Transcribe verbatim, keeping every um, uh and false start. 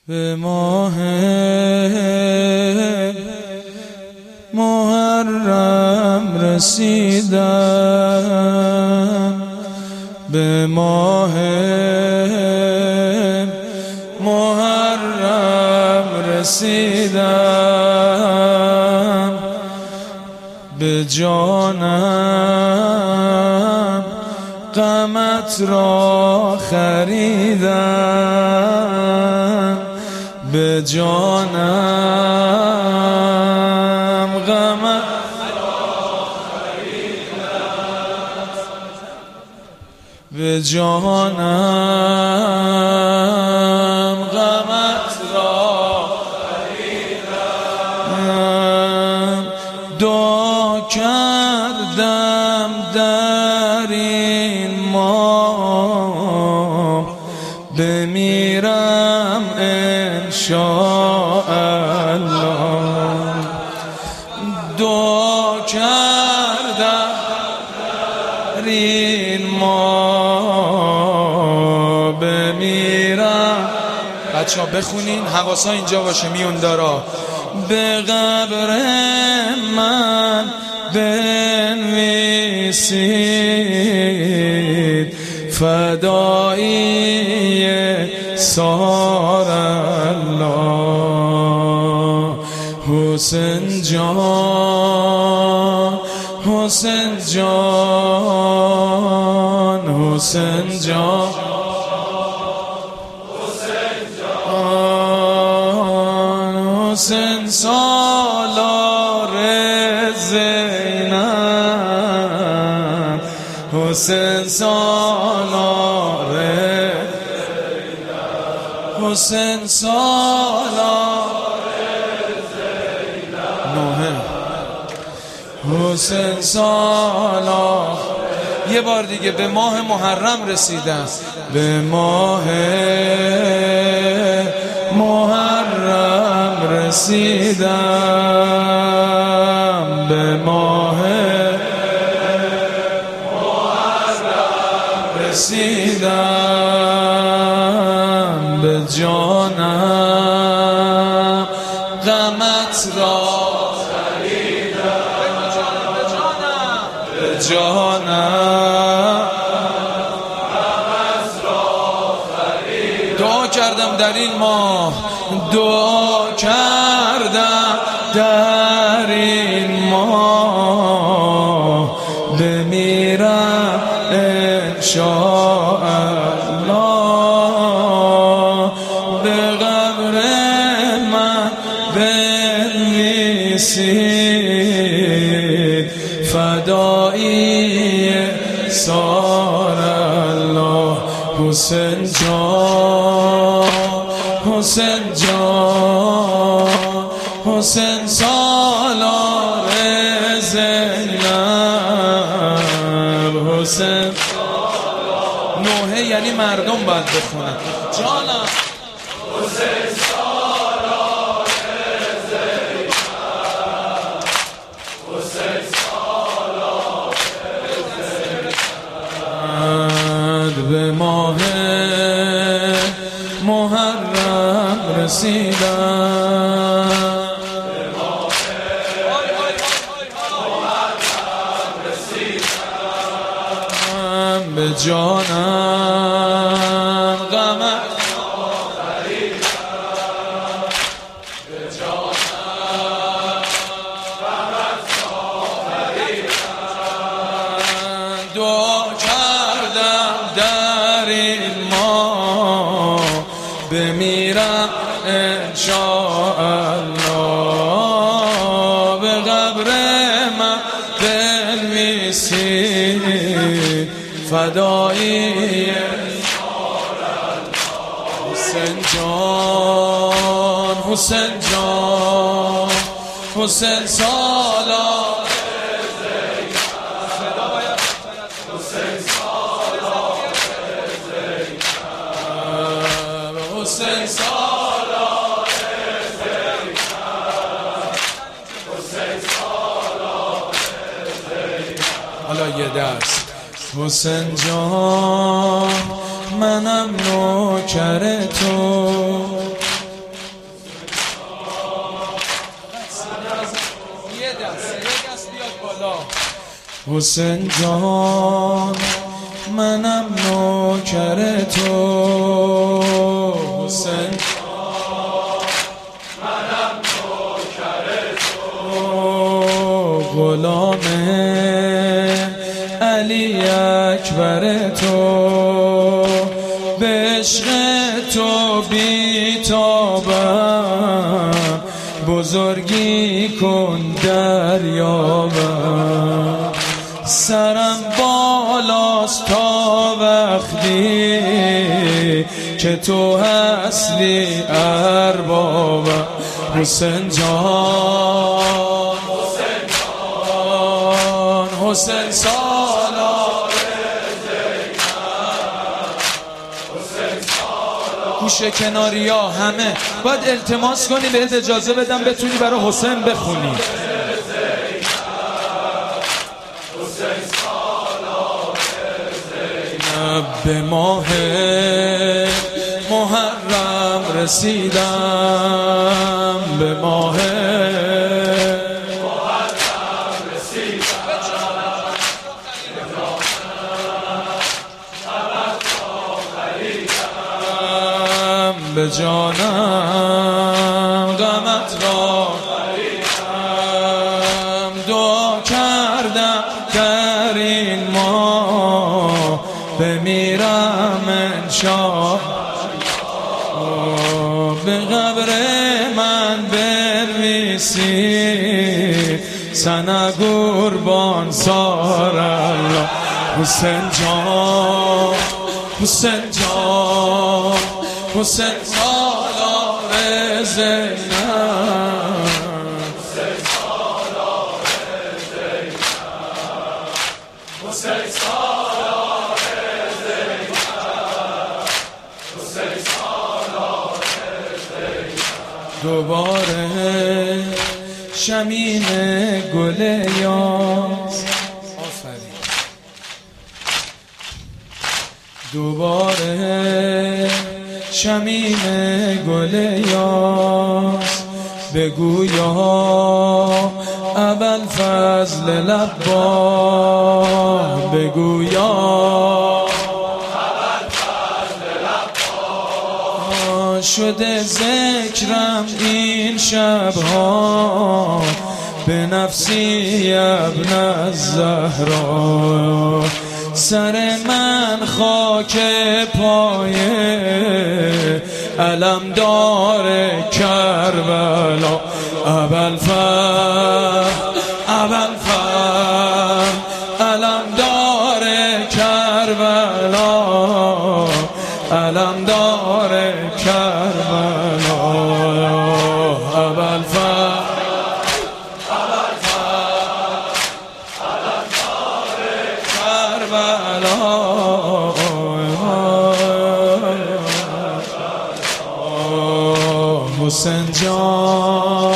به ماه محرم رسیدم، به ماه محرم رسیدم، به جانم غمت را خریدم، به جانم غمت را خریدم، به جانم غمت را خریدم. دعا کردم در این ماه بمیرم انشاءالله، دعا کردم در این ماه بمیرم. بچه ها بخونین، حواسا اینجا باشه میون دارا. به قبر من بنویسید فدایی سار الله، حسین جان حسین جان حسین جان حسین سالار زینب، حسین سالار زینب، حسین سالار زینب، حسین سالار. یه بار دیگه به ماه محرم رسیدم، به ماه محرم رسیدم، به ماه محرم رسیدم، به جانم غمت را خریدم، به جانم غمت را خریدم. دعا کردم در این ماه، دعا کردم در این ماه بمیرم انشاءالله، به قبر من بنویسید فدایی سار الله. حسین جان حسین جان حسین سالار زینب، حسین نوحه یعنی مردم باید بخونن. جانم حسین سالار زینب، حسین سالار زینب، به ماه محرم رسیدم، به ماه محرم رسیدم، به جانم غمت خریدم، به جانم غمت خریدم. دعا کردم در این ماه بمیرم انشاءالله، به قبر من بنویسید فدایی حسین جان حسین جان حسین سالار زینب، حسین سالار زینب، حسین سالار زینب، حسین سالار زینب. حالا یه دست. حسین جان منم نوکر تو، حسین جان منم نوکر تو، حسین جان منم نوکر تو، غلام علی اکبر تو، به عشق تو بیتابم، بزرگی کن دریابم، سرم بالاست تا وقتی که تو هستی اربابم. حسین جان حسین جان حسین سالار زینب، حسین سالار. گوشه کناری ها همه باید التماس کنی بهت اجازه بدم بتونی برای حسین بخونی. به ماه محرم رسیدم، به ماه محرم رسیدم، به جانم غمت را خریدم، دعا کردم در این ماه بمیرم انشاء، به قبر من بنویسی سنه قربان سار الله. حسین جان حسین جان حسین سالار زینب، حسین سالار زینب، حسین سالار دوباره شمیم گل یاس، دوباره شمیم گل یاس، بگویا ابوالفضل لبا، بگویا شده ذکرم این شبها به نفسی ابن الزهرا، سر من خاک پای علمدار کربلا. ابوالفضل ابوالفضل علمدار کربلا، علمدار کربلا، ابوالفضل علمدار کربلا. حسین جان